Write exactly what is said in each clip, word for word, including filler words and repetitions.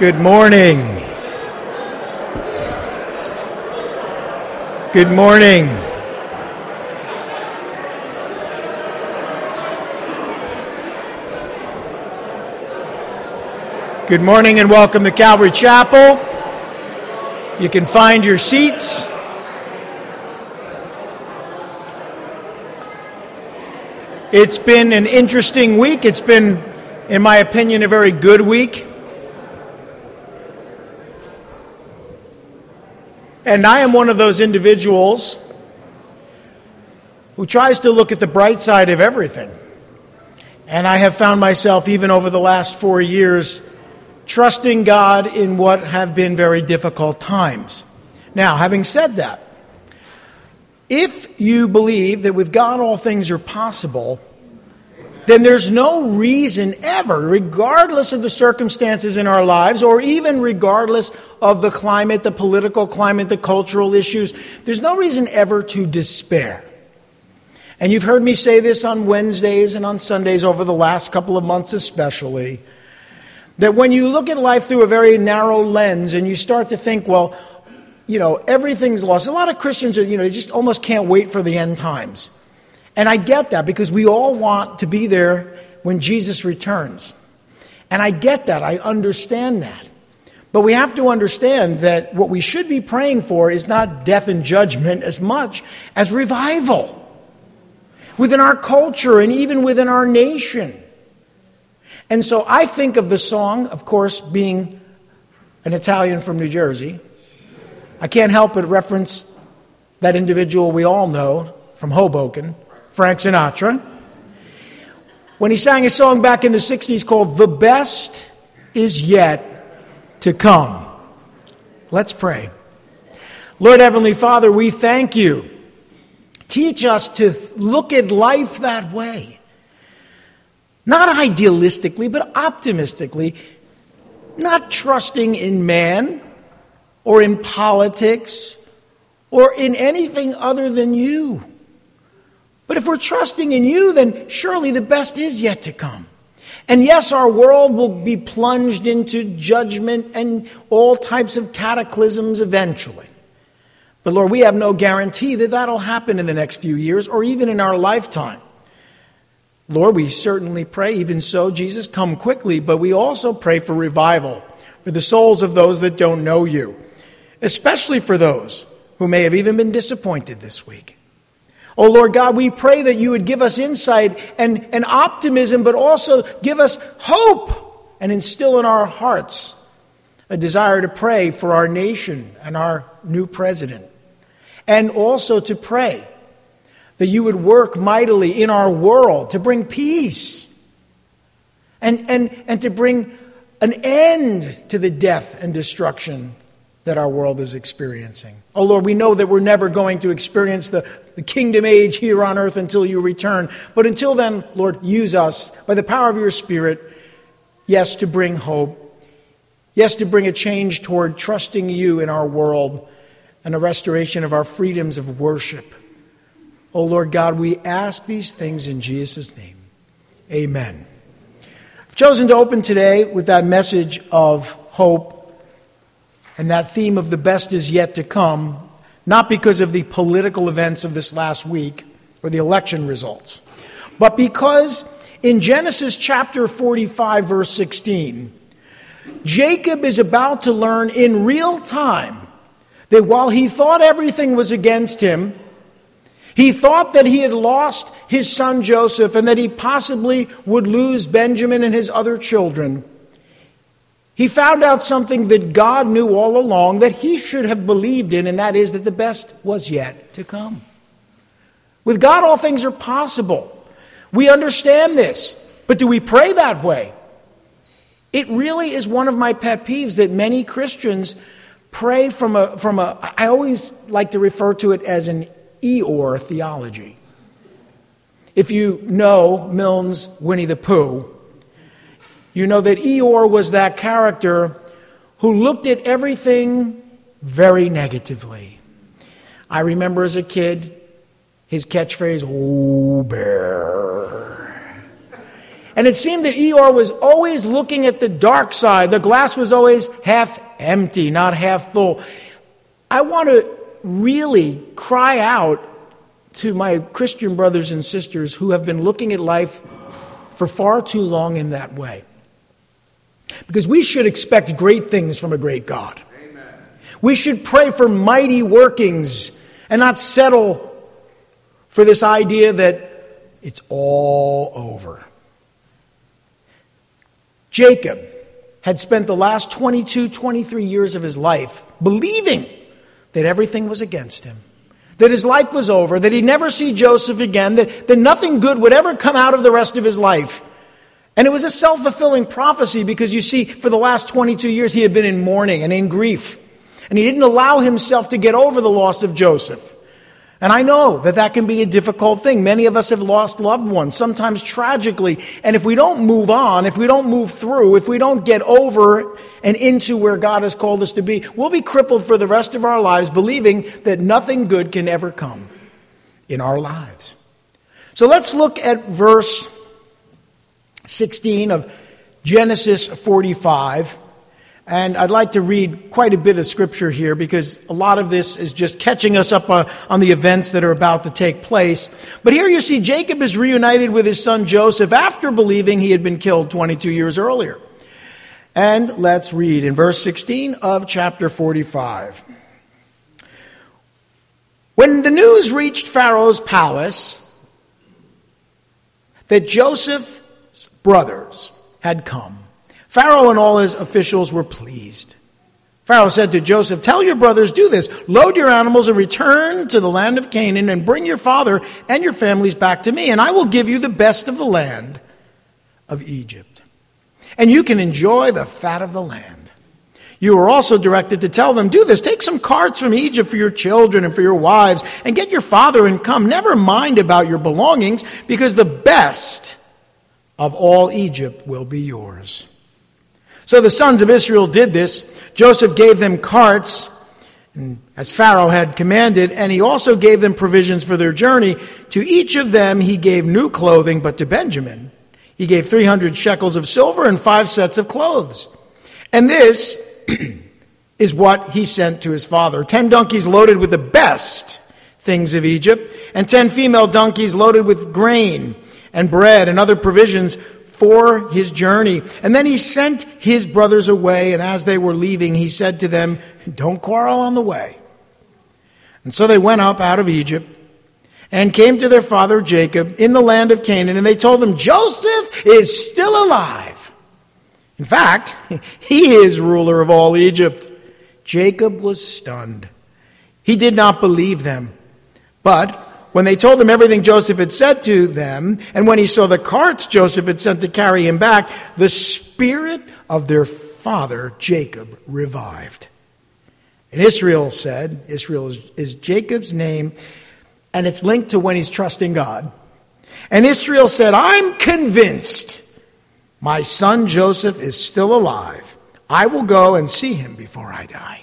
Good morning. Good morning. Good morning and welcome to Calvary Chapel. You can find your seats. It's been an interesting week. It's been, in my opinion, a very good week. And I am one of those individuals who tries to look at the bright side of everything. And I have found myself, even over the last four years, trusting God in what have been very difficult times. Now, having said that, if you believe that with God all things are possible, then there's no reason ever, regardless of the circumstances in our lives, or even regardless of the climate, the political climate, the cultural issues, there's no reason ever to despair. And you've heard me say this on Wednesdays and on Sundays over the last couple of months especially, that when you look at life through a very narrow lens and you start to think, well, you know, everything's lost. A lot of Christians are, you know, they just almost can't wait for the end times. And I get that because we all want to be there when Jesus returns. And I get that. I understand that. But we have to understand that what we should be praying for is not death and judgment as much as revival within our culture and even within our nation. And so I think of the song, of course, being an Italian from New Jersey. I can't help but reference that individual we all know from Hoboken, Frank Sinatra, when he sang a song back in the sixties called "The Best Is Yet to Come." Let's pray. Lord Heavenly Father, we thank you. Teach us to look at life that way. Not idealistically, but optimistically. Not trusting in man or in politics or in anything other than you. But if we're trusting in you, then surely the best is yet to come. And yes, our world will be plunged into judgment and all types of cataclysms eventually. But Lord, we have no guarantee that that'll happen in the next few years or even in our lifetime. Lord, we certainly pray, even so, Jesus, come quickly, but we also pray for revival, for the souls of those that don't know you, especially for those who may have even been disappointed this week. Oh, Lord God, we pray that you would give us insight and, and optimism, but also give us hope and instill in our hearts a desire to pray for our nation and our new president. And also to pray that you would work mightily in our world to bring peace and, and, and to bring an end to the death and destruction that our world is experiencing. Oh, Lord, we know that we're never going to experience the, the kingdom age here on earth until you return. But until then, Lord, use us by the power of your Spirit, yes, to bring hope, yes, to bring a change toward trusting you in our world and a restoration of our freedoms of worship. Oh, Lord God, we ask these things in Jesus' name. Amen. I've chosen to open today with that message of hope and that theme of the best is yet to come, not because of the political events of this last week or the election results, but because in Genesis chapter forty-five, verse sixteen, Jacob is about to learn in real time that while he thought everything was against him, he thought that he had lost his son Joseph and that he possibly would lose Benjamin and his other children. He found out something that God knew all along that he should have believed in, and that is that the best was yet to come. With God, all things are possible. We understand this, but do we pray that way? It really is one of my pet peeves that many Christians pray from a, from a, I always like to refer to it as an Eeyore theology. If you know Milne's Winnie the Pooh, you know that Eeyore was that character who looked at everything very negatively. I remember as a kid, his catchphrase, "Oh, bear." And it seemed that Eeyore was always looking at the dark side. The glass was always half empty, not half full. I want to really cry out to my Christian brothers and sisters who have been looking at life for far too long in that way. Because we should expect great things from a great God. Amen. We should pray for mighty workings and not settle for this idea that it's all over. Jacob had spent the last twenty-two, twenty-three years of his life believing that everything was against him, that his life was over, that he'd never see Joseph again, that, that nothing good would ever come out of the rest of his life. And it was a self-fulfilling prophecy because, you see, for the last twenty-two years he had been in mourning and in grief. And he didn't allow himself to get over the loss of Joseph. And I know that that can be a difficult thing. Many of us have lost loved ones, sometimes tragically. And if we don't move on, if we don't move through, if we don't get over and into where God has called us to be, we'll be crippled for the rest of our lives, believing that nothing good can ever come in our lives. So let's look at verse sixteen of Genesis forty-five. And I'd like to read quite a bit of scripture here because a lot of this is just catching us up uh, on the events that are about to take place. But here you see Jacob is reunited with his son Joseph after believing he had been killed twenty-two years earlier. And let's read in verse sixteen of chapter forty-five. When the news reached Pharaoh's palace that Joseph's brothers had come, Pharaoh and all his officials were pleased. Pharaoh said to Joseph, "Tell your brothers, do this. Load your animals and return to the land of Canaan and bring your father and your families back to me, and I will give you the best of the land of Egypt. And you can enjoy the fat of the land." You were also directed to tell them, "Do this. Take some carts from Egypt for your children and for your wives, and get your father and come. Never mind about your belongings, because the best of all Egypt will be yours." So the sons of Israel did this. Joseph gave them carts, as Pharaoh had commanded, and he also gave them provisions for their journey. To each of them he gave new clothing, but to Benjamin he gave three hundred shekels of silver and five sets of clothes. And this is what he sent to his father: ten donkeys loaded with the best things of Egypt, and ten female donkeys loaded with grain and bread and other provisions for his journey. And then he sent his brothers away, and as they were leaving, he said to them, "Don't quarrel on the way." And so they went up out of Egypt and came to their father Jacob in the land of Canaan, and they told him, "Joseph is still alive. In fact, he is ruler of all Egypt." Jacob was stunned. He did not believe them. But when they told him everything Joseph had said to them, and when he saw the carts Joseph had sent to carry him back, the spirit of their father Jacob revived. And Israel said, Israel is, is Jacob's name, and it's linked to when he's trusting God. And Israel said, "I'm convinced my son Joseph is still alive. I will go and see him before I die."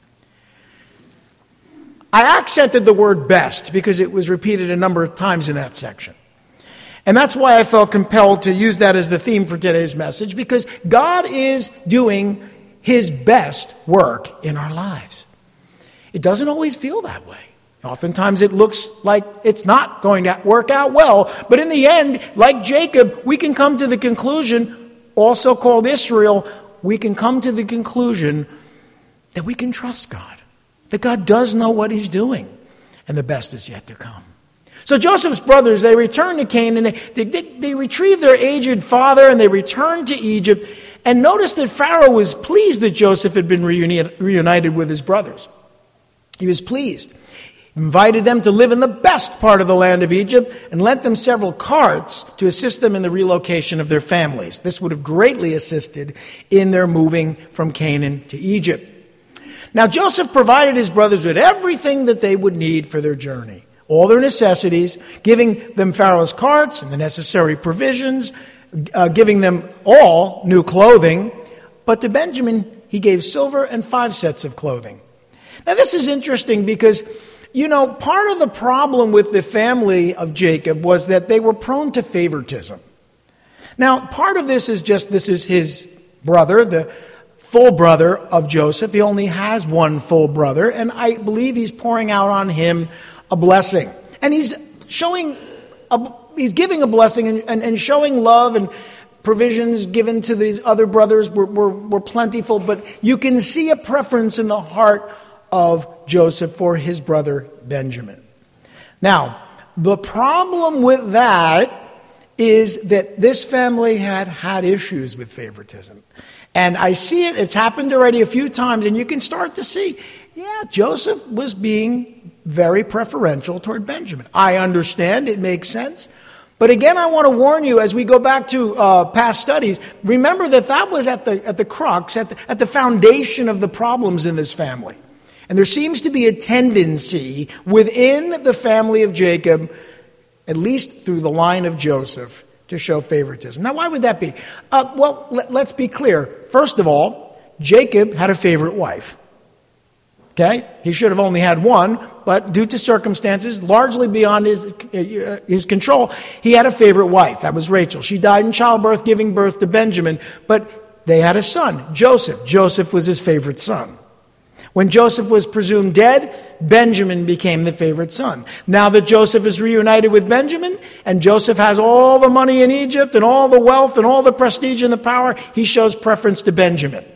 I accented the word "best" because it was repeated a number of times in that section. And that's why I felt compelled to use that as the theme for today's message, because God is doing his best work in our lives. It doesn't always feel that way. Oftentimes it looks like it's not going to work out well. But in the end, like Jacob, we can come to the conclusion, also called Israel, we can come to the conclusion that we can trust God. That God does know what he's doing, and the best is yet to come. So Joseph's brothers, they returned to Canaan, they, they, they retrieved their aged father, and they returned to Egypt. And notice that Pharaoh was pleased that Joseph had been reunited, reunited with his brothers. He was pleased. He invited them to live in the best part of the land of Egypt and lent them several carts to assist them in the relocation of their families. This would have greatly assisted in their moving from Canaan to Egypt. Now Joseph provided his brothers with everything that they would need for their journey, all their necessities, giving them Pharaoh's carts and the necessary provisions, uh, giving them all new clothing. But to Benjamin, he gave silver and five sets of clothing. Now this is interesting because, you know, part of the problem with the family of Jacob was that they were prone to favoritism. Now, part of this is just this is his brother, the full brother of Joseph. He only has one full brother, and I believe he's pouring out on him a blessing. And he's showing, a, he's giving a blessing and, and, and showing love, and provisions given to these other brothers were, were, were plentiful, but you can see a preference in the heart of Joseph for his brother Benjamin. Now, the problem with that is that this family had had issues with favoritism. And I see it, it's happened already a few times, and you can start to see, yeah, Joseph was being very preferential toward Benjamin. I understand, it makes sense. But again, I want to warn you, as we go back to uh, past studies, remember that that was at the at the crux, at the, at the foundation of the problems in this family. And there seems to be a tendency within the family of Jacob, at least through the line of Joseph, to show favoritism. Now, why would that be? Uh, well, let, let's be clear. First of all, Jacob had a favorite wife. Okay? He should have only had one, but due to circumstances largely beyond his, uh, his control, he had a favorite wife. That was Rachel. She died in childbirth, giving birth to Benjamin, but they had a son, Joseph. Joseph was his favorite son. When Joseph was presumed dead, Benjamin became the favorite son. Now that Joseph is reunited with Benjamin, and Joseph has all the money in Egypt and all the wealth and all the prestige and the power, he shows preference to Benjamin.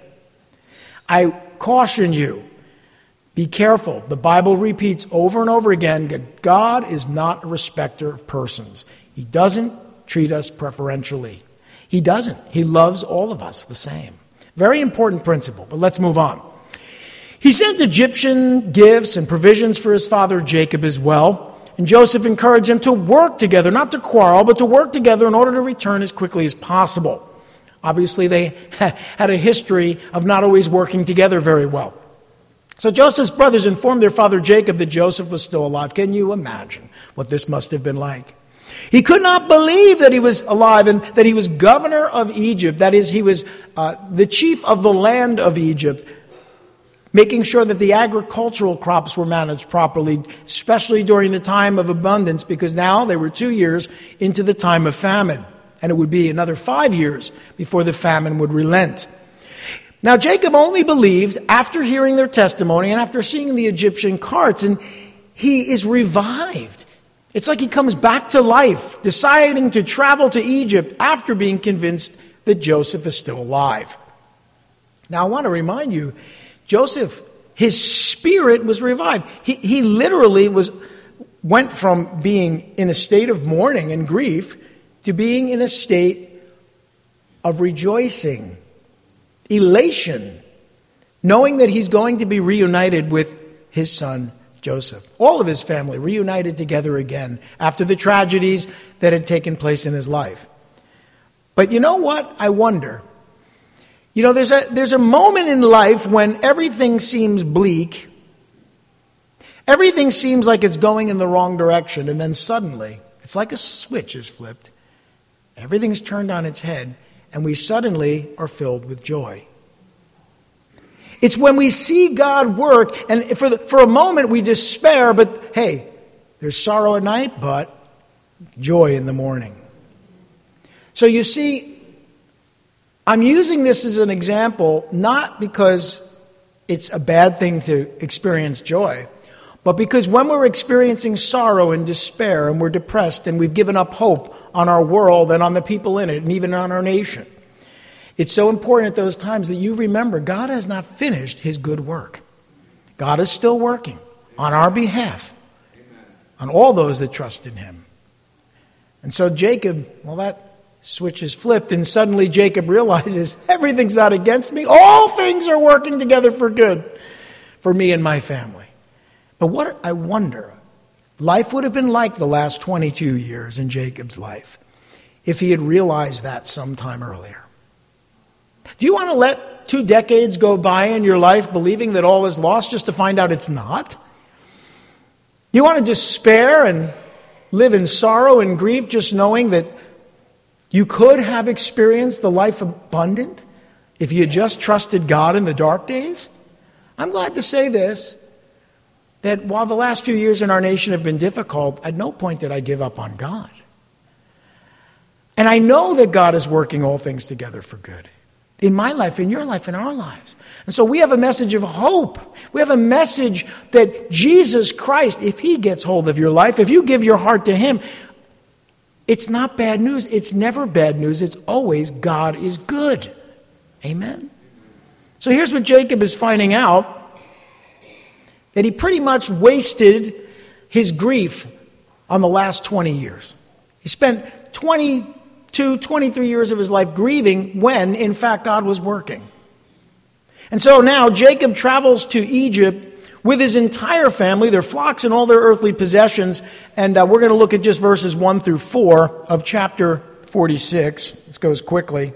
I caution you, be careful. The Bible repeats over and over again that God is not a respecter of persons. He doesn't treat us preferentially. He doesn't. He loves all of us the same. Very important principle, but let's move on. He sent Egyptian gifts and provisions for his father Jacob as well. And Joseph encouraged him to work together, not to quarrel, but to work together in order to return as quickly as possible. Obviously, they had a history of not always working together very well. So Joseph's brothers informed their father Jacob that Joseph was still alive. Can you imagine what this must have been like? He could not believe that he was alive and that he was governor of Egypt. That is, he was uh, the chief of the land of Egypt, making sure that the agricultural crops were managed properly, especially during the time of abundance, because now they were two years into the time of famine. And it would be another five years before the famine would relent. Now, Jacob only believed after hearing their testimony and after seeing the Egyptian carts, and he is revived. It's like he comes back to life, deciding to travel to Egypt after being convinced that Joseph is still alive. Now, I want to remind you, Joseph, his spirit was revived. He, he literally was went from being in a state of mourning and grief to being in a state of rejoicing, elation, knowing that he's going to be reunited with his son Joseph. All of his family reunited together again after the tragedies that had taken place in his life. But you know what? I wonder. You know, there's a there's a moment in life when everything seems bleak. Everything seems like it's going in the wrong direction, and then suddenly, it's like a switch is flipped. Everything's turned on its head, and we suddenly are filled with joy. It's when we see God work, and for the, for a moment we despair, but hey, there's sorrow at night, but joy in the morning. So you see, I'm using this as an example, not because it's a bad thing to experience joy, but because when we're experiencing sorrow and despair and we're depressed and we've given up hope on our world and on the people in it and even on our nation, it's so important at those times that you remember God has not finished his good work. God is still working on our behalf, on all those that trust in him. And so Jacob, well, that switch is flipped, and suddenly Jacob realizes everything's not against me. All things are working together for good for me and my family. But what I wonder, life would have been like the last twenty-two years in Jacob's life if he had realized that sometime earlier. Do you want to let two decades go by in your life believing that all is lost just to find out it's not? You want to despair and live in sorrow and grief just knowing that you could have experienced the life abundant if you had just trusted God in the dark days? I'm glad to say this, that while the last few years in our nation have been difficult, at no point did I give up on God. And I know that God is working all things together for good. In my life, in your life, in our lives. And so we have a message of hope. We have a message that Jesus Christ, if he gets hold of your life, if you give your heart to him, it's not bad news. It's never bad news. It's always God is good. Amen? So here's what Jacob is finding out. That he pretty much wasted his grief on the last twenty years. He spent twenty-two, twenty-three years of his life grieving when, in fact, God was working. And so now Jacob travels to Egypt with his entire family, their flocks and all their earthly possessions. And uh, we're going to look at just verses one through four of chapter forty-six. This goes quickly.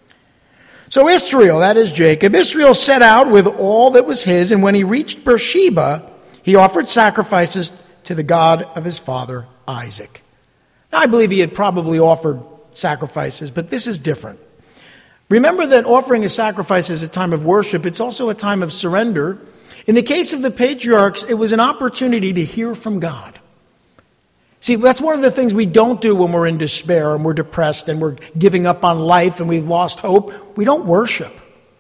So Israel, that is Jacob, Israel set out with all that was his, and when he reached Beersheba, he offered sacrifices to the God of his father Isaac. Now, I believe he had probably offered sacrifices, but this is different. Remember that offering a sacrifice is a time of worship. It's also a time of surrender. In the case of the patriarchs, it was an opportunity to hear from God. See, that's one of the things we don't do when we're in despair and we're depressed and we're giving up on life and we've lost hope. We don't worship.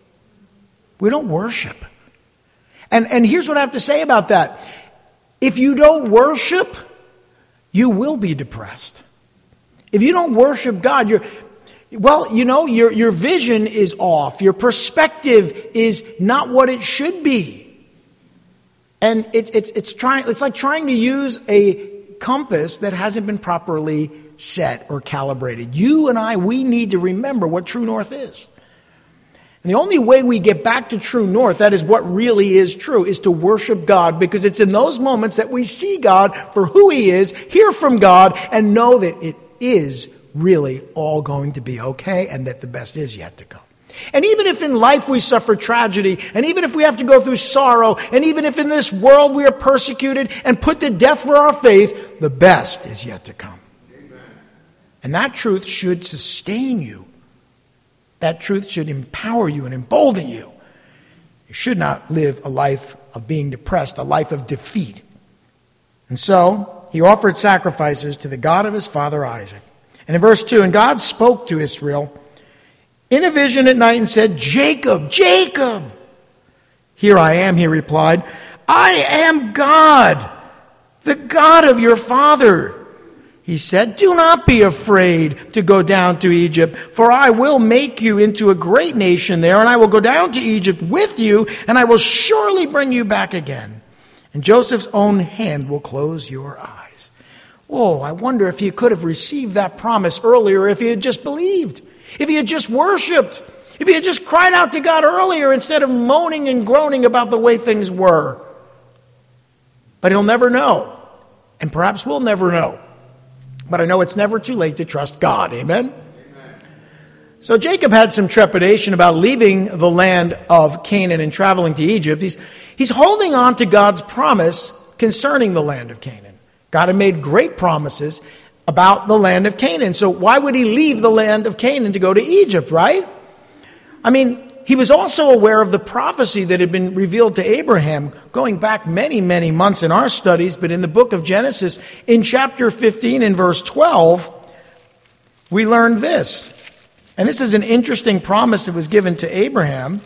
We don't worship. And, and here's what I have to say about that. If you don't worship, you will be depressed. If you don't worship God, you're, well, you know, your, your vision is off. Your perspective is not what it should be. And it's, it's, it's, trying, it's like trying to use a compass that hasn't been properly set or calibrated. You and I, we need to remember what true north is. And the only way we get back to true north, that is what really is true, is to worship God, because it's in those moments that we see God for who he is, hear from God, and know that it is really all going to be okay and that the best is yet to come. And even if in life we suffer tragedy, and even if we have to go through sorrow, and even if in this world we are persecuted and put to death for our faith, the best is yet to come. Amen. And that truth should sustain you. That truth should empower you and embolden you. You should not live a life of being depressed, a life of defeat. And so he offered sacrifices to the God of his father Isaac. And in verse two, and God spoke to Israel in a vision at night and said, Jacob, Jacob. Here I am, he replied. I am God, the God of your father. He said, do not be afraid to go down to Egypt, for I will make you into a great nation there, and I will go down to Egypt with you, and I will surely bring you back again. And Joseph's own hand will close your eyes. Oh, I wonder if he could have received that promise earlier if he had just believed. If he had just worshipped, if he had just cried out to God earlier instead of moaning and groaning about the way things were. But he'll never know. And perhaps we'll never know. But I know it's never too late to trust God. Amen? Amen. So Jacob had some trepidation about leaving the land of Canaan and traveling to Egypt. He's, he's holding on to God's promise concerning the land of Canaan. God had made great promises about the land of Canaan. So why would he leave the land of Canaan to go to Egypt, right? I mean, he was also aware of the prophecy that had been revealed to Abraham going back many, many months in our studies, but in the book of Genesis, in chapter fifteen and verse twelve, we learned this. And this is an interesting promise that was given to Abraham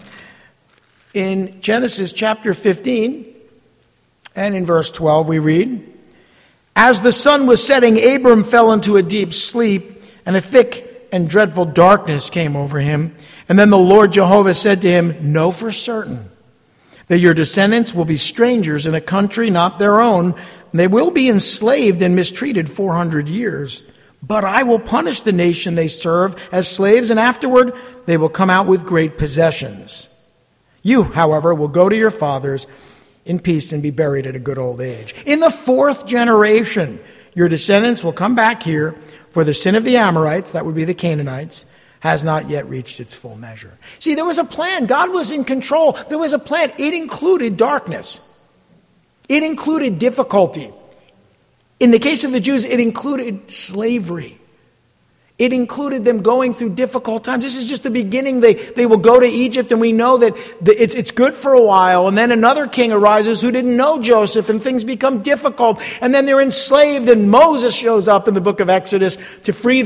in Genesis chapter fifteen, and in verse twelve we read, as the sun was setting, Abram fell into a deep sleep, and a thick and dreadful darkness came over him. And then the Lord Jehovah said to him, know for certain that your descendants will be strangers in a country not their own, and they will be enslaved and mistreated four hundred years. But I will punish the nation they serve as slaves, and afterward they will come out with great possessions. You, however, will go to your fathers in peace and be buried at a good old age. In the fourth generation, your descendants will come back here, for the sin of the Amorites, that would be the Canaanites, has not yet reached its full measure. See, there was a plan. God was in control. There was a plan. It included darkness. It included difficulty. In the case of the Jews, it included slavery. It included them going through difficult times. This is just the beginning. They, they will go to Egypt, and we know that the, it, it's good for a while. And then another king arises who didn't know Joseph, and things become difficult. And then they're enslaved, and Moses shows up in the book of Exodus to free them.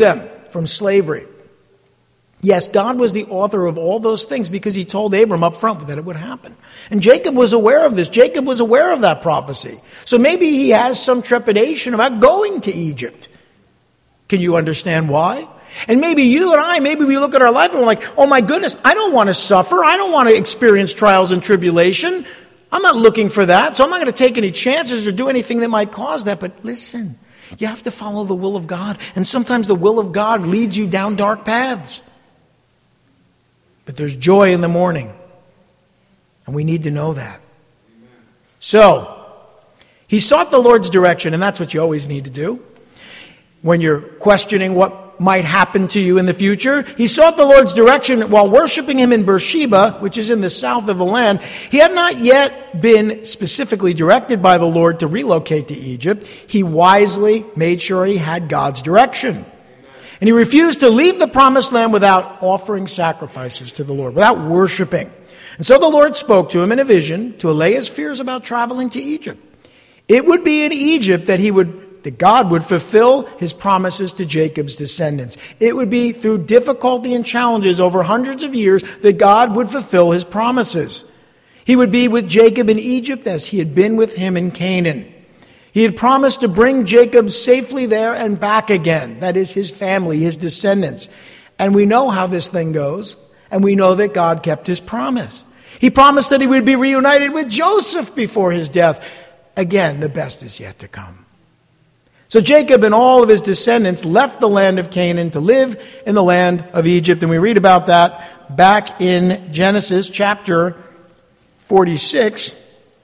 from slavery. Yes, God was the author of all those things because he told Abram up front that it would happen. And Jacob was aware of this. Jacob was aware of that prophecy. So maybe he has some trepidation about going to Egypt. Can you understand why? And maybe you and I, maybe we look at our life and we're like, oh my goodness, I don't want to suffer. I don't want to experience trials and tribulation. I'm not looking for that. So I'm not going to take any chances or do anything that might cause that. But listen, you have to follow the will of God. And sometimes the will of God leads you down dark paths. But there's joy in the morning. And we need to know that. So, he sought the Lord's direction, and that's what you always need to do. When you're questioning what might happen to you in the future, he sought the Lord's direction while worshiping him in Beersheba, which is in the south of the land. He had not yet been specifically directed by the Lord to relocate to Egypt. He wisely made sure he had God's direction. And he refused to leave the promised land without offering sacrifices to the Lord, without worshiping. And so the Lord spoke to him in a vision to allay his fears about traveling to Egypt. It would be in Egypt that he would, that God would fulfill his promises to Jacob's descendants. It would be through difficulty and challenges over hundreds of years that God would fulfill his promises. He would be with Jacob in Egypt as he had been with him in Canaan. He had promised to bring Jacob safely there and back again. That is his family, his descendants. And we know how this thing goes. And we know that God kept his promise. He promised that he would be reunited with Joseph before his death. Again, the best is yet to come. So Jacob and all of his descendants left the land of Canaan to live in the land of Egypt. And we read about that back in Genesis chapter forty-six.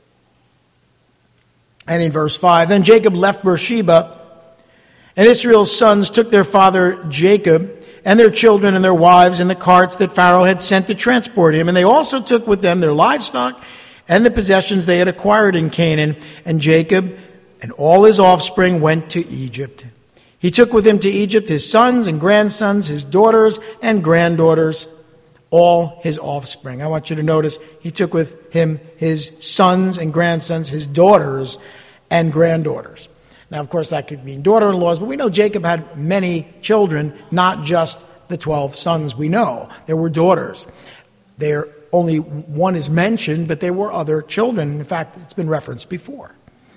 And in verse five, then Jacob left Beersheba, and Israel's sons took their father Jacob and their children and their wives in the carts that Pharaoh had sent to transport him. And they also took with them their livestock and the possessions they had acquired in Canaan. And Jacob and all his offspring went to Egypt. He took with him to Egypt his sons and grandsons, his daughters and granddaughters, all his offspring. I want you to notice he took with him his sons and grandsons, his daughters and granddaughters. Now, of course, that could mean daughter-in-laws, but we know Jacob had many children, not just the twelve sons we know. There were daughters. There only one is mentioned, but there were other children. In fact, it's been referenced before.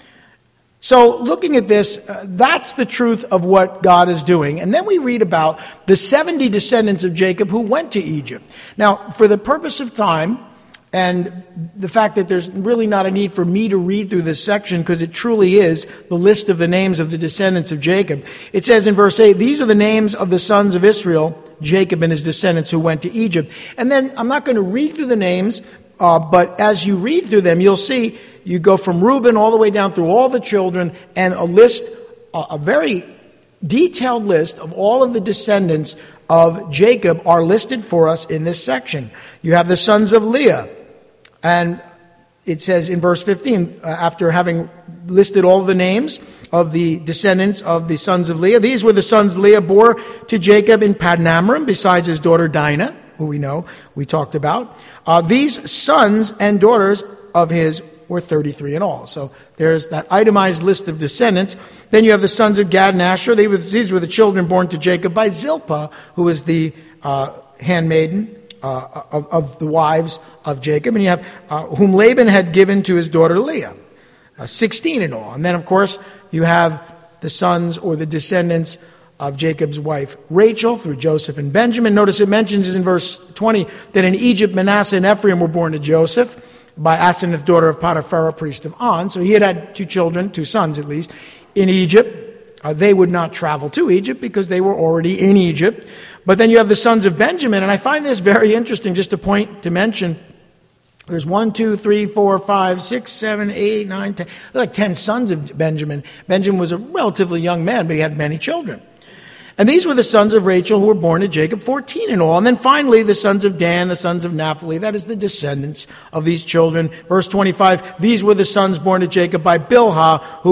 So looking at this, uh, that's the truth of what God is doing. And then we read about the seventy descendants of Jacob who went to Egypt. Now, for the purpose of time and the fact that there's really not a need for me to read through this section because it truly is the list of the names of the descendants of Jacob. It says in verse eight, these are the names of the sons of Israel, Jacob and his descendants who went to Egypt. And then I'm not going to read through the names, uh, but as you read through them, you'll see you go from Reuben all the way down through all the children, and a list, a very detailed list of all of the descendants of Jacob are listed for us in this section. You have the sons of Leah, and it says in verse fifteen, uh, after having listed all the names of the descendants of the sons of Leah, these were the sons Leah bore to Jacob in Paddan-aram, besides his daughter Dinah, who we know, we talked about. Uh, these sons and daughters of his were thirty-three in all. So there's that itemized list of descendants. Then you have the sons of Gad and Asher. They were, these were the children born to Jacob by Zilpah, who was the uh, handmaiden uh, of, of the wives of Jacob. And you have uh, whom Laban had given to his daughter Leah. Uh, sixteen in all. And then, of course, you have the sons or the descendants of Jacob's wife Rachel through Joseph and Benjamin. Notice it mentions in verse twenty that in Egypt Manasseh and Ephraim were born to Joseph by Asenath, daughter of Potiphar, priest of On. So he had had two children, two sons at least, in Egypt. Uh, they would not travel to Egypt because they were already in Egypt. But then you have the sons of Benjamin, and I find this very interesting, just a point to mention. There's one, two, three, four, five, six, seven, eight, nine, ten. There are like ten sons of Benjamin. Benjamin was a relatively young man, but he had many children. And these were the sons of Rachel who were born to Jacob, fourteen in all. And then finally, the sons of Dan, the sons of Naphtali. That is the descendants of these children. Verse twenty-five, these were the sons born to Jacob by Bilhah, whom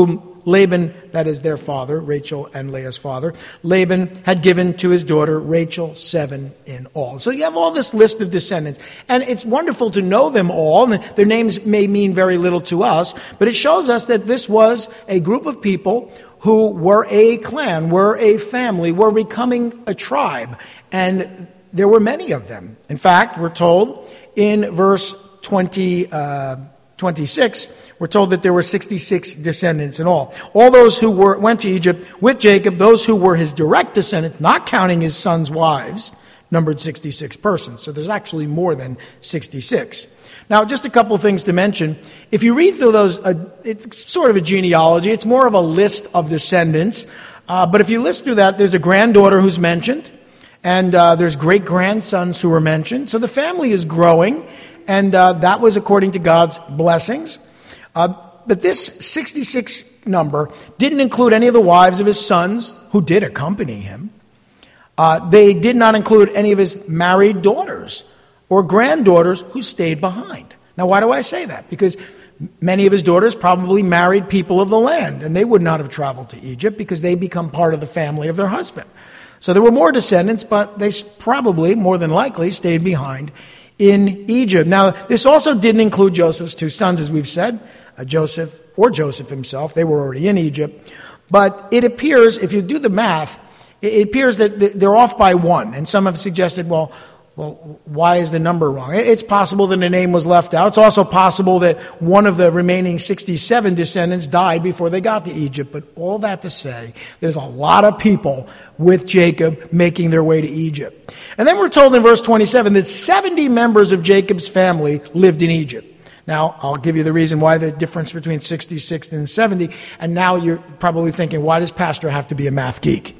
Laban, that is their father, Rachel and Leah's father, Laban had given to his daughter Rachel seven in all. So you have all this list of descendants, and it's wonderful to know them all. And their names may mean very little to us, but it shows us that this was a group of people who were a clan, were a family, were becoming a tribe, and there were many of them. In fact, we're told in verse twenty, uh, twenty-six, we're told that there were sixty-six descendants in all. All those who were went to Egypt with Jacob, those who were his direct descendants, not counting his sons' wives, numbered sixty-six persons. So there's actually more than sixty-six. Now, just a couple of things to mention. If you read through those, uh, it's sort of a genealogy. It's more of a list of descendants. Uh, but if you list through that, there's a granddaughter who's mentioned, and uh, there's great-grandsons who are mentioned. So the family is growing, and uh, that was according to God's blessings. Uh, but this sixty-six number didn't include any of the wives of his sons who did accompany him. Uh, they did not include any of his married daughters or granddaughters who stayed behind. Now, why do I say that? Because many of his daughters probably married people of the land, and they would not have traveled to Egypt because they become part of the family of their husband. So there were more descendants, but they probably, more than likely, stayed behind in Egypt. Now, this also didn't include Joseph's two sons, as we've said, uh, Joseph or Joseph himself. They were already in Egypt. But it appears, if you do the math, it appears that they're off by one. And some have suggested, well, well, why is the number wrong? It's possible that a name was left out. It's also possible that one of the remaining sixty-seven descendants died before they got to Egypt. But all that to say, there's a lot of people with Jacob making their way to Egypt. And then we're told in verse twenty-seven that seventy members of Jacob's family lived in Egypt. Now, I'll give you the reason why the difference between sixty-six and seventy. And now you're probably thinking, why does Pastor have to be a math geek?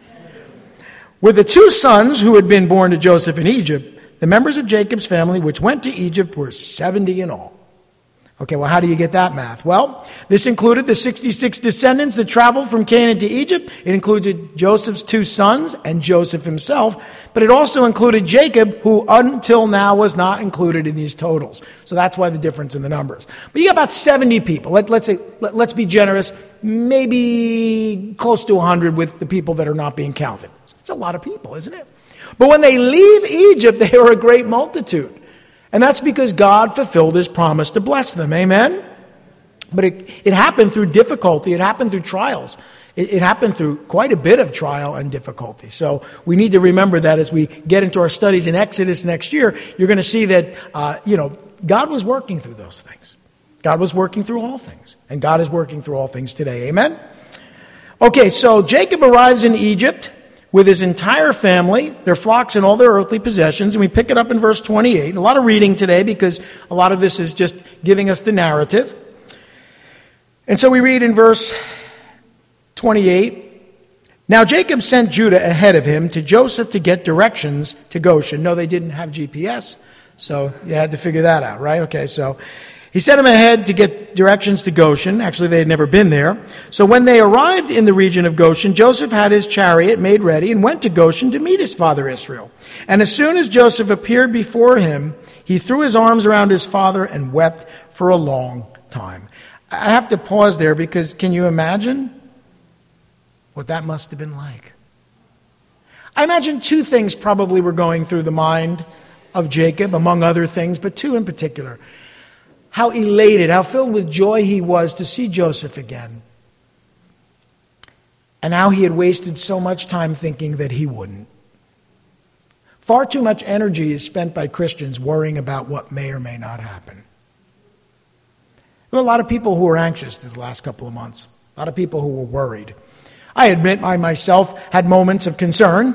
With the two sons who had been born to Joseph in Egypt, the members of Jacob's family which went to Egypt were seventy in all. Okay, well, how do you get that math? Well, this included the sixty-six descendants that traveled from Canaan to Egypt. It included Joseph's two sons and Joseph himself, but it also included Jacob, who until now was not included in these totals. So that's why the difference in the numbers. But you got about seventy people. Let, let's say, let, let's be generous, maybe close to one hundred with the people that are not being counted. It's a lot of people, isn't it? But when they leave Egypt, they are a great multitude. And that's because God fulfilled his promise to bless them. Amen? But it, it happened through difficulty. It happened through trials. It, it happened through quite a bit of trial and difficulty. So we need to remember that as we get into our studies in Exodus next year, you're going to see that, uh, you know, God was working through those things. God was working through all things. And God is working through all things today. Amen? Okay, so Jacob arrives in Egypt with his entire family, their flocks and all their earthly possessions. And we pick it up in verse twenty-eight. A lot of reading today because a lot of this is just giving us the narrative. And so we read in verse twenty-eight, now Jacob sent Judah ahead of him to Joseph to get directions to Goshen. No, they didn't have G P S, so you had to figure that out, right? Okay, so he sent him ahead to get directions to Goshen. Actually, they had never been there. So when they arrived in the region of Goshen, Joseph had his chariot made ready and went to Goshen to meet his father Israel. And as soon as Joseph appeared before him, he threw his arms around his father and wept for a long time. I have to pause there because can you imagine what that must have been like? I imagine two things probably were going through the mind of Jacob, among other things, but two in particular. How elated, how filled with joy he was to see Joseph again. And how he had wasted so much time thinking that he wouldn't. Far too much energy is spent by Christians worrying about what may or may not happen. There were a lot of people who were anxious these last couple of months. A lot of people who were worried. I admit I myself had moments of concern.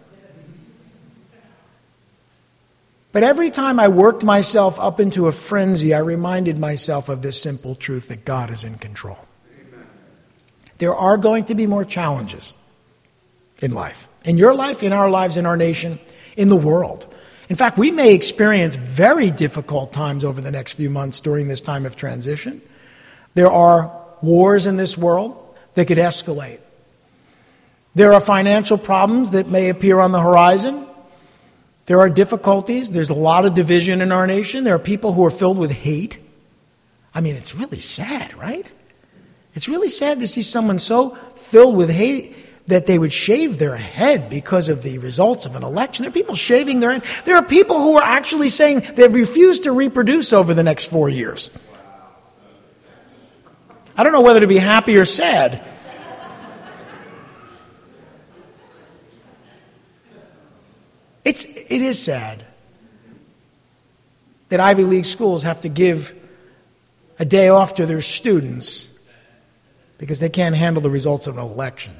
But every time I worked myself up into a frenzy, I reminded myself of this simple truth that God is in control. Amen. There are going to be more challenges in life. In your life, in our lives, in our nation, in the world. In fact, we may experience very difficult times over the next few months during this time of transition. There are wars in this world that could escalate. There are financial problems that may appear on the horizon. There are difficulties. There's a lot of division in our nation. There are people who are filled with hate. I mean, it's really sad, right? It's really sad to see someone so filled with hate that they would shave their head because of the results of an election. There are people shaving their head. There are people who are actually saying they refuse to reproduce over the next four years. I don't know whether to be happy or sad. It's, it is sad that Ivy League schools have to give a day off to their students because they can't handle the results of an election.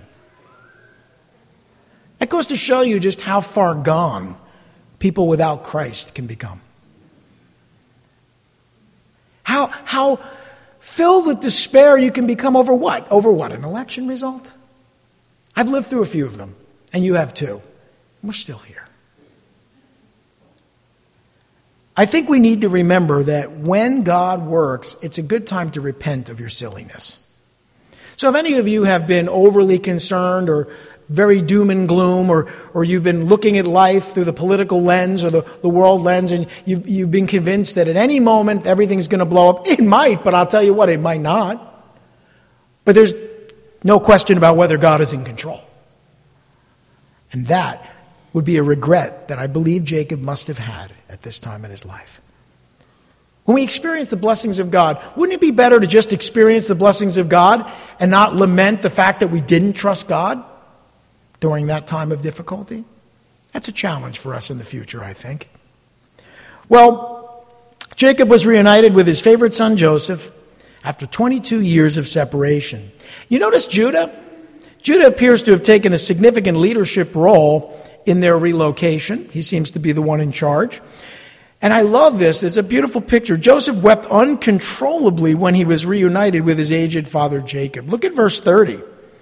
That goes to show you just how far gone people without Christ can become. How, how filled with despair you can become over what? Over what? An election result? I've lived through a few of them, and you have too. We're still here. I think we need to remember that when God works, it's a good time to repent of your silliness. So if any of you have been overly concerned or very doom and gloom, or, or you've been looking at life through the political lens or the, the world lens, and you've, you've been convinced that at any moment everything's going to blow up, it might, but I'll tell you what, it might not. But there's no question about whether God is in control. And that would be a regret that I believe Jacob must have had at this time in his life. When we experience the blessings of God, wouldn't it be better to just experience the blessings of God and not lament the fact that we didn't trust God during that time of difficulty? That's a challenge for us in the future, I think. Well, Jacob was reunited with his favorite son Joseph after twenty-two years of separation. You notice Judah? Judah appears to have taken a significant leadership role in their relocation. He seems to be the one in charge. And I love this. It's a beautiful picture. Joseph wept uncontrollably when he was reunited with his aged father Jacob. Look at verse thirty.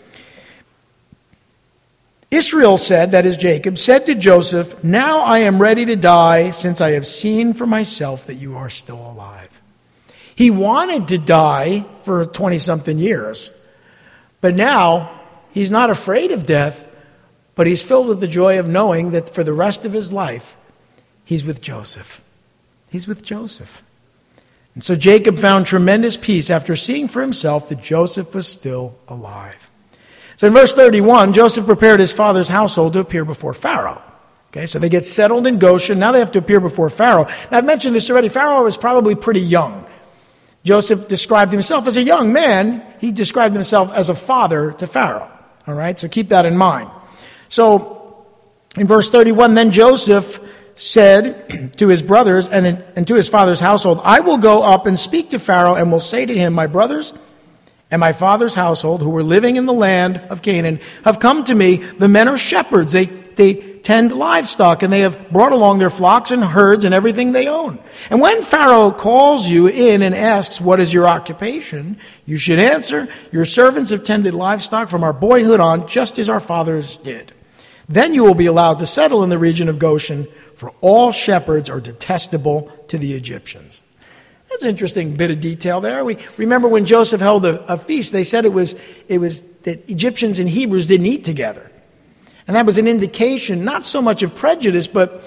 Israel said, that is Jacob, said to Joseph, "Now I am ready to die, since I have seen for myself that you are still alive." He wanted to die for twenty-something years. But now he's not afraid of death, but he's filled with the joy of knowing that for the rest of his life, he's with Joseph. He's with Joseph. And so Jacob found tremendous peace after seeing for himself that Joseph was still alive. So in verse thirty-one, Joseph prepared his father's household to appear before Pharaoh. Okay, so they get settled in Goshen. Now they have to appear before Pharaoh. Now I've mentioned this already. Pharaoh was probably pretty young. Joseph described himself as a young man. He described himself as a father to Pharaoh. All right, so keep that in mind. So in verse thirty-one, then Joseph said to his brothers and, and to his father's household, "I will go up and speak to Pharaoh and will say to him, my brothers and my father's household who were living in the land of Canaan have come to me. The men are shepherds. They, they tend livestock, and they have brought along their flocks and herds and everything they own. And when Pharaoh calls you in and asks, what is your occupation? You should answer, your servants have tended livestock from our boyhood on, just as our fathers did. Then you will be allowed to settle in the region of Goshen, for all shepherds are detestable to the Egyptians." That's an interesting bit of detail there. We remember when Joseph held a, a feast, they said it was, it was that Egyptians and Hebrews didn't eat together. And that was an indication, not so much of prejudice, but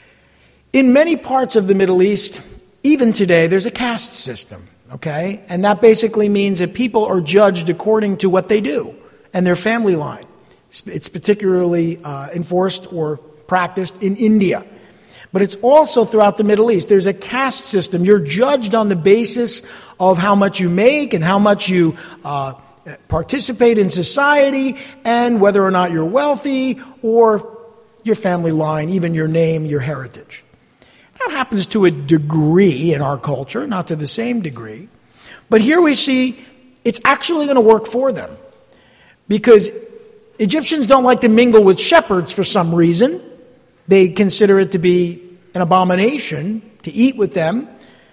in many parts of the Middle East, even today, there's a caste system, okay? And that basically means that people are judged according to what they do and their family line. It's particularly uh, enforced or practiced in India. But it's also throughout the Middle East. There's a caste system. You're judged on the basis of how much you make and how much you uh, participate in society and whether or not you're wealthy or your family line, even your name, your heritage. That happens to a degree in our culture, not to the same degree. But here we see it's actually going to work for them because Egyptians don't like to mingle with shepherds for some reason. They consider it to be an abomination to eat with them.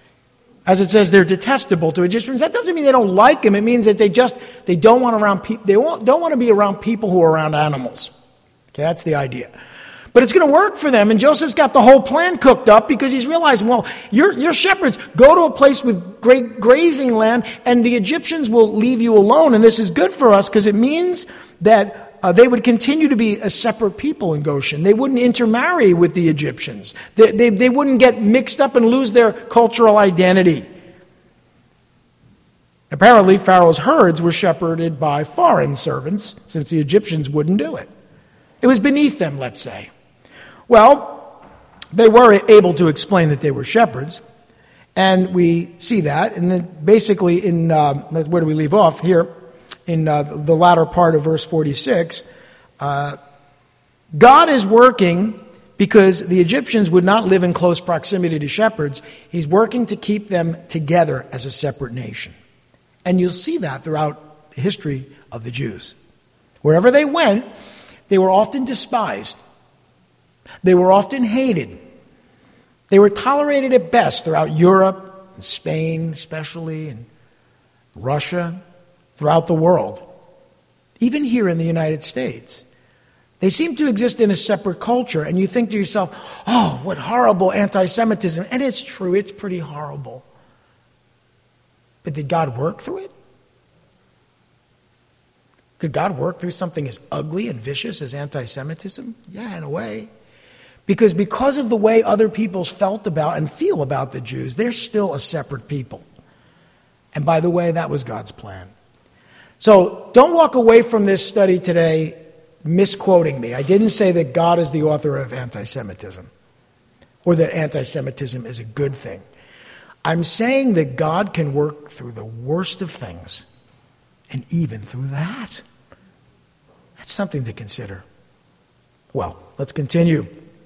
As it says, they're detestable to Egyptians. That doesn't mean they don't like them. It means that they just they don't want around pe- they won't, don't want to be around people who are around animals. Okay, that's the idea. But it's going to work for them, and Joseph's got the whole plan cooked up because he's realizing, well, you're, you're shepherds. Go to a place with great grazing land, and the Egyptians will leave you alone. And this is good for us because it means that Uh, they would continue to be a separate people in Goshen. They wouldn't intermarry with the Egyptians. They, they, they wouldn't get mixed up and lose their cultural identity. Apparently, Pharaoh's herds were shepherded by foreign servants, since the Egyptians wouldn't do it. It was beneath them, let's say. Well, they were able to explain that they were shepherds, and we see that. And then basically, in uh, where do we leave off? Here, in uh, the latter part of verse forty-six, uh, God is working because the Egyptians would not live in close proximity to shepherds. He's working to keep them together as a separate nation. And you'll see that throughout the history of the Jews. Wherever they went, they were often despised. They were often hated. They were tolerated at best throughout Europe, and Spain especially, and Russia, throughout the world. Even here in the United States. They seem to exist in a separate culture, and you think to yourself, oh, what horrible anti-Semitism. And it's true, it's pretty horrible. But did God work through it? Could God work through something as ugly and vicious as anti-Semitism? Yeah, in a way. Because because of the way other peoples felt about and feel about the Jews, they're still a separate people. And by the way, that was God's plan. So don't walk away from this study today misquoting me. I didn't say that God is the author of anti-Semitism or that anti-Semitism is a good thing. I'm saying that God can work through the worst of things and even through that. That's something to consider. Well, let's continue.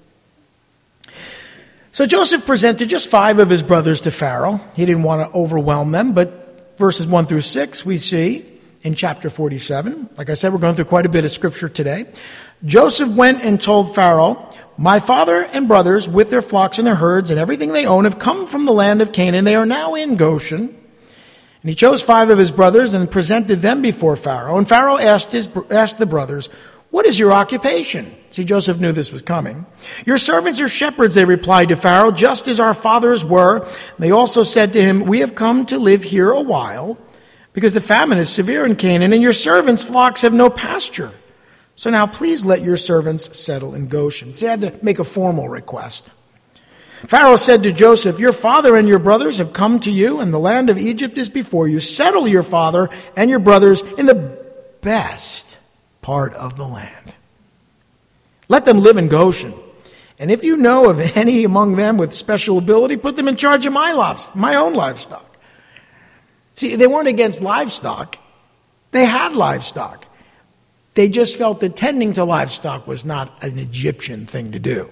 So Joseph presented just five of his brothers to Pharaoh. He didn't want to overwhelm them, but verses one through six we see in chapter forty-seven. Like I said, we're going through quite a bit of scripture today. Joseph went and told Pharaoh, my father and brothers with their flocks and their herds and everything they own have come from the land of Canaan. They are now in Goshen. And he chose five of his brothers and presented them before Pharaoh. And Pharaoh asked, his, asked the brothers, what is your occupation? See, Joseph knew this was coming. Your servants are shepherds, they replied to Pharaoh, just as our fathers were. They also said to him, we have come to live here a while because the famine is severe in Canaan and your servants' flocks have no pasture. So now please let your servants settle in Goshen. So he had to make a formal request. Pharaoh said to Joseph, your father and your brothers have come to you, and the land of Egypt is before you. Settle your father and your brothers in the best part of the land. Let them live in Goshen. And if you know of any among them with special ability, put them in charge of my livestock, my own livestock. See, they weren't against livestock. They had livestock. They just felt that tending to livestock was not an Egyptian thing to do.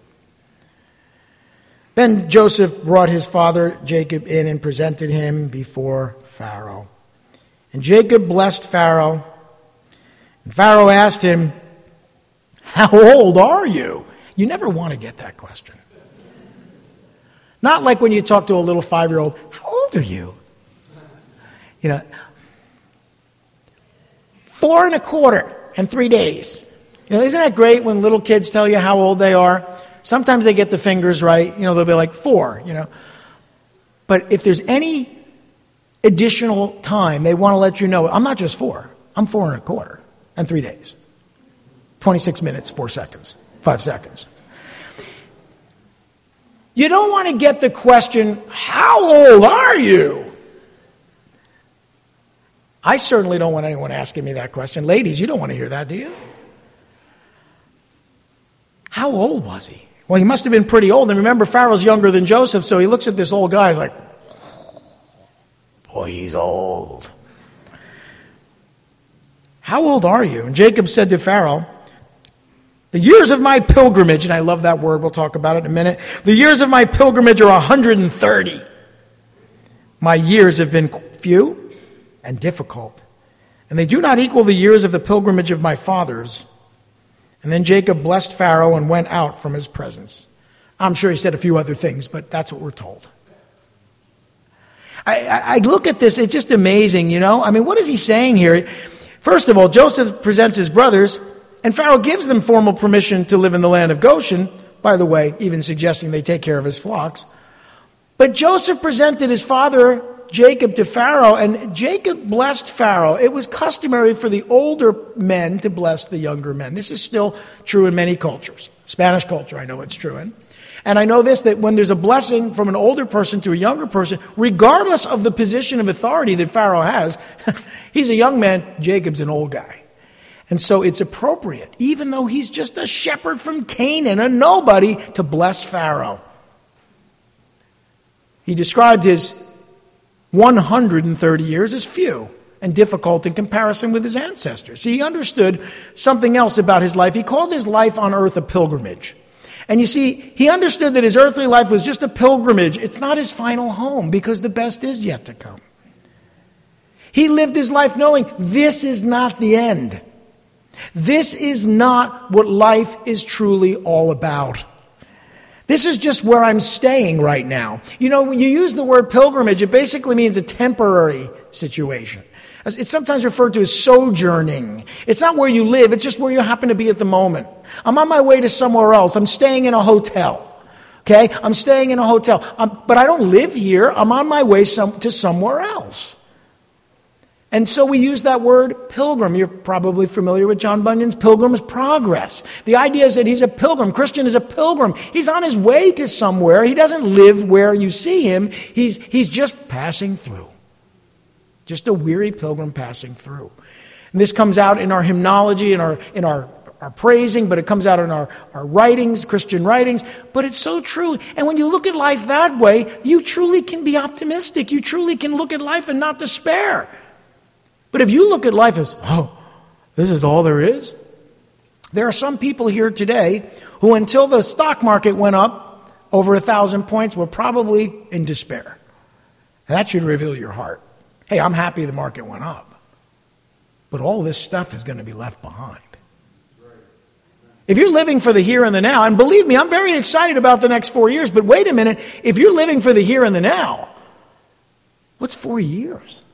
Then Joseph brought his father Jacob in and presented him before Pharaoh. And Jacob blessed Pharaoh. And Pharaoh asked him, how old are you? You never want to get that question. Not like when you talk to a little five-year-old, how old are you? You know, four and a quarter and three days. You know, isn't that great when little kids tell you how old they are? Sometimes they get the fingers right. You know, they'll be like four, you know. But if there's any additional time, they want to let you know, I'm not just four. I'm four and a quarter and three days. twenty-six minutes, four seconds, five seconds. You don't want to get the question, how old are you? I certainly don't want anyone asking me that question. Ladies, you don't want to hear that, do you? How old was he? Well, he must have been pretty old. And remember, Pharaoh's younger than Joseph, so he looks at this old guy, he's like, boy, he's old. How old are you? And Jacob said to Pharaoh, the years of my pilgrimage, and I love that word, we'll talk about it in a minute. The years of my pilgrimage are one hundred thirty. My years have been few and difficult, and they do not equal the years of the pilgrimage of my fathers. And then Jacob blessed Pharaoh and went out from his presence. I'm sure he said a few other things, but that's what we're told. I, I, I look at this, it's just amazing, you know? I mean, what is he saying here? First of all, Joseph presents his brothers, and Pharaoh gives them formal permission to live in the land of Goshen, by the way, even suggesting they take care of his flocks. But Joseph presented his father Jacob to Pharaoh, and Jacob blessed Pharaoh. It was customary for the older men to bless the younger men. This is still true in many cultures. Spanish culture, I know it's true in. And I know this, that when there's a blessing from an older person to a younger person, regardless of the position of authority that Pharaoh has, he's a young man, Jacob's an old guy. And so it's appropriate, even though he's just a shepherd from Canaan, a nobody, to bless Pharaoh. He described his one hundred thirty years as few and difficult in comparison with his ancestors. See, he understood something else about his life. He called his life on earth a pilgrimage. And you see, he understood that his earthly life was just a pilgrimage. It's not his final home, because the best is yet to come. He lived his life knowing this is not the end. This is not what life is truly all about. This is just where I'm staying right now. You know, when you use the word pilgrimage, it basically means a temporary situation. It's sometimes referred to as sojourning. It's not where you live, it's just where you happen to be at the moment. I'm on my way to somewhere else. I'm staying in a hotel. Okay? I'm staying in a hotel. Um, but I don't live here. I'm on my way some, to somewhere else. And so we use that word pilgrim. You're probably familiar with John Bunyan's Pilgrim's Progress. The idea is that he's a pilgrim. Christian is a pilgrim. He's on his way to somewhere. He doesn't live where you see him. He's, he's just passing through. Just a weary pilgrim passing through. And this comes out in our hymnology, in our in our, our praising, but it comes out in our, our writings, Christian writings. But it's so true. And when you look at life that way, you truly can be optimistic. You truly can look at life and not despair. But if you look at life as, oh, this is all there is? There are some people here today who, until the stock market went up over a thousand points, were probably in despair. And that should reveal your heart. Hey, I'm happy the market went up. But all this stuff is going to be left behind. If you're living for the here and the now, and believe me, I'm very excited about the next four years, but wait a minute, if you're living for the here and the now, what's four years?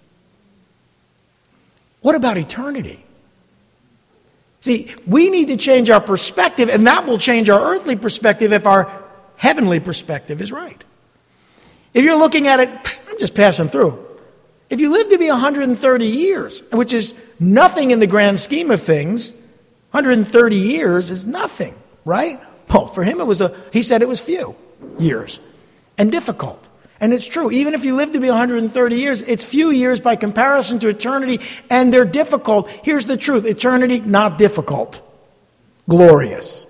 What about eternity? See, we need to change our perspective, and that will change our earthly perspective if our heavenly perspective is right. If you're looking at it, I'm just passing through. If you live to be one hundred thirty years, which is nothing in the grand scheme of things, one hundred thirty years is nothing, right? Well, for him it was a, he said it was few years and difficult. And it's true. Even if you live to be one hundred thirty years, it's few years by comparison to eternity, and they're difficult. Here's the truth. Eternity, not difficult. Glorious.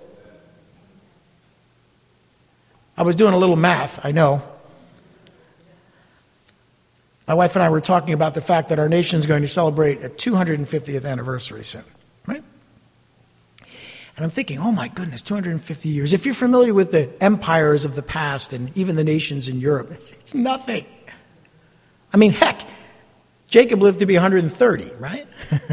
I was doing a little math, I know. My wife and I were talking about the fact that our nation is going to celebrate a two hundred fiftieth anniversary soon, right? And I'm thinking, oh my goodness, two hundred fifty years. If you're familiar with the empires of the past and even the nations in Europe, it's, it's nothing. I mean, heck, Jacob lived to be one hundred thirty, right?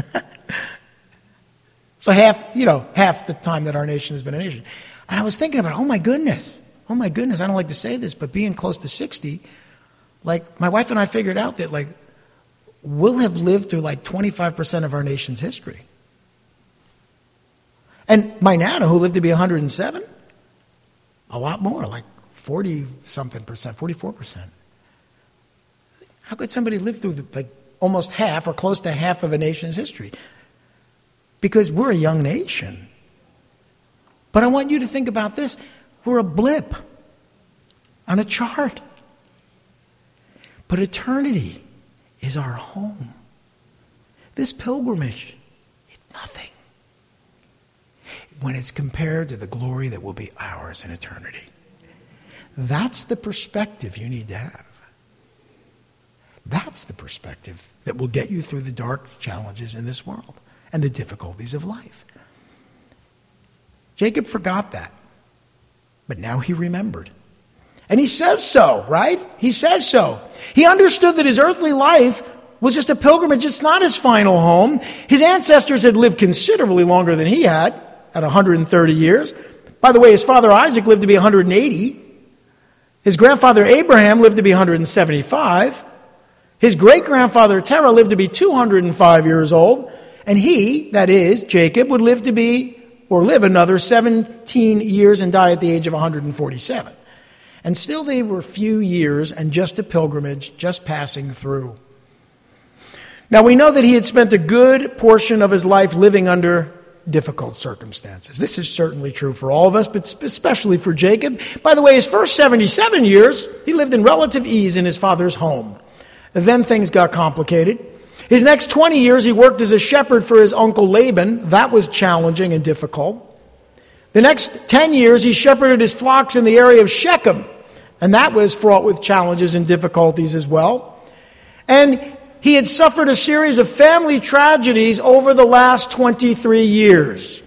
So half, you know, half the time that our nation has been a nation. And I was thinking about, oh my goodness, oh my goodness, I don't like to say this, but being close to sixty, like my wife and I figured out that like we'll have lived through like twenty-five percent of our nation's history. And my Nana, who lived to be one hundred seven, a lot more, like forty-something percent, forty-four percent. How could somebody live through the, like almost half or close to half of a nation's history? Because we're a young nation. But I want you to think about this. We're a blip on a chart. But eternity is our home. This pilgrimage, it's nothing when it's compared to the glory that will be ours in eternity. That's the perspective you need to have. That's the perspective that will get you through the dark challenges in this world and the difficulties of life. Jacob forgot that, but now he remembered. And he says so, right? He says so. He understood that his earthly life was just a pilgrimage. It's not his final home. His ancestors had lived considerably longer than he had, at one hundred thirty years. By the way, his father Isaac lived to be one hundred eighty. His grandfather Abraham lived to be one hundred seventy-five. His great-grandfather Terah lived to be two hundred five years old. And he, that is, Jacob, would live to be, or live another seventeen years and die at the age of one hundred forty-seven. And still they were few years and just a pilgrimage, just passing through. Now we know that he had spent a good portion of his life living under difficult circumstances. This is certainly true for all of us, but especially for Jacob. By the way, his first seventy-seven years, he lived in relative ease in his father's home. And then things got complicated. His next twenty years, he worked as a shepherd for his uncle Laban. That was challenging and difficult. The next ten years, he shepherded his flocks in the area of Shechem, and that was fraught with challenges and difficulties as well. And he had suffered a series of family tragedies over the last twenty-three years.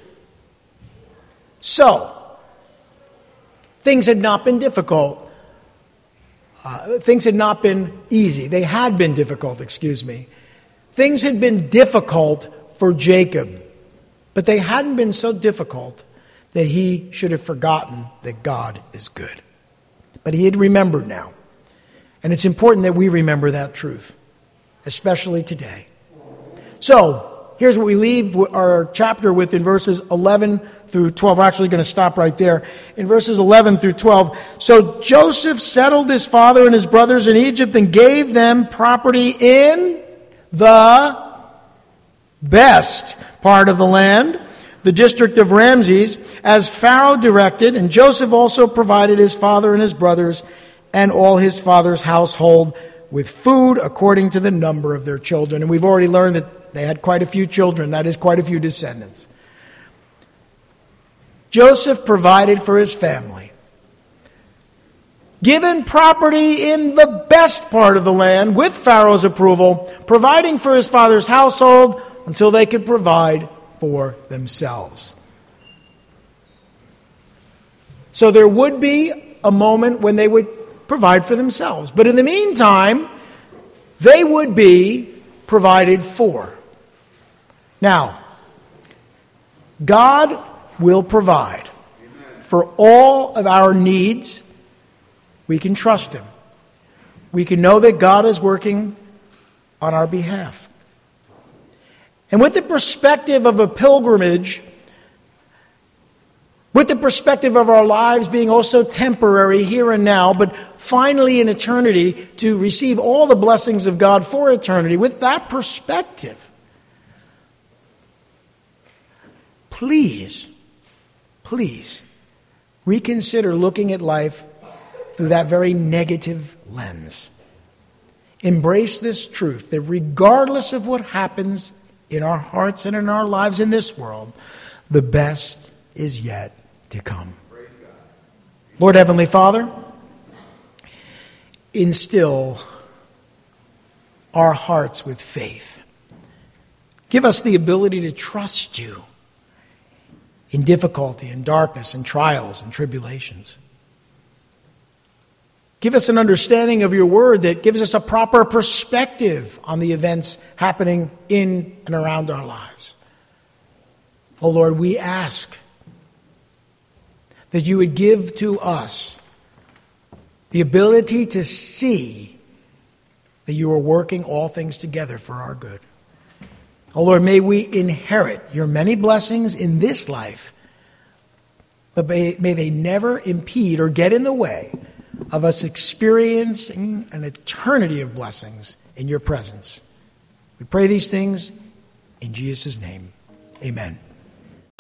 So, things had not been difficult. Uh, things had not been easy. They had been difficult, excuse me. Things had been difficult for Jacob, but they hadn't been so difficult that he should have forgotten that God is good. But he had remembered now. And it's important that we remember that truth, especially today. So, here's what we leave our chapter with in verses eleven through twelve. We're actually going to stop right there. In verses eleven through twelve. So Joseph settled his father and his brothers in Egypt and gave them property in the best part of the land, the district of Ramses, as Pharaoh directed, and Joseph also provided his father and his brothers and all his father's household with food according to the number of their children. And we've already learned that they had quite a few children, that is, quite a few descendants. Joseph provided for his family. Given property in the best part of the land with Pharaoh's approval, providing for his father's household until they could provide for themselves. So there would be a moment when they would provide for themselves. But in the meantime, they would be provided for. Now, God will provide for all of our needs. We can trust Him. We can know that God is working on our behalf. And with the perspective of a pilgrimage, with the perspective of our lives being also temporary here and now, but finally in eternity to receive all the blessings of God for eternity, with that perspective, please, please reconsider looking at life through that very negative lens. Embrace this truth that regardless of what happens in our hearts and in our lives in this world, the best is yet to come. Lord Heavenly Father, instill our hearts with faith. Give us the ability to trust You in difficulty, in darkness, in trials, and tribulations. Give us an understanding of Your word that gives us a proper perspective on the events happening in and around our lives. Oh Lord, we ask that You would give to us the ability to see that You are working all things together for our good. Oh Lord, may we inherit Your many blessings in this life, but may, may they never impede or get in the way of us experiencing an eternity of blessings in Your presence. We pray these things in Jesus' name. Amen.